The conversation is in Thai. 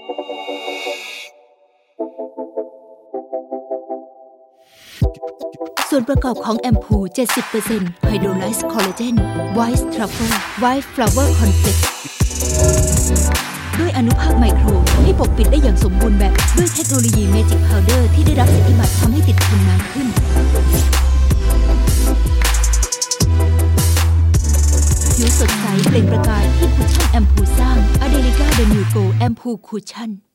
ส่วนประกอบของแอมพู 70% ไฮโดรไลซ์คอลลาเจน White Truffle White Flower Complex ด้วยอนุภาคไมโครทำให้ปกปิดได้อย่างสมบูรณ์แบบด้วยเทคโนโลยี Magic Powder ที่ได้รับสิทธิบัตรทำให้ติดทนนานขึ้นผิวสดใสเปล่งประกายที่คุชชั่นแอมพูสร้าง Adelica The New Go แอมพูคุชชั่น